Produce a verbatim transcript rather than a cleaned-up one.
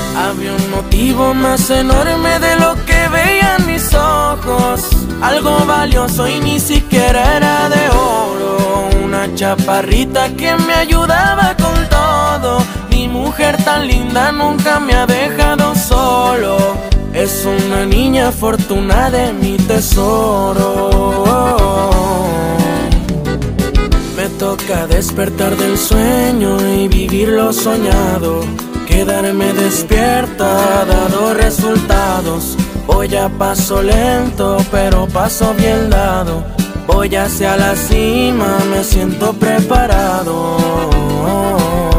Había un motivo más enorme de lo que veían mis ojos, algo valioso y ni siquiera era de oro. Una chaparrita que me ayudaba con todo. Mi mujer tan linda nunca me ha dejado solo. Es una niña afortunada de mi tesoro. Me toca despertar del sueño y vivir lo soñado. Quedarme despierta, dado resultados. Voy a paso lento, pero paso bien dado. Voy hacia la cima, me siento preparado.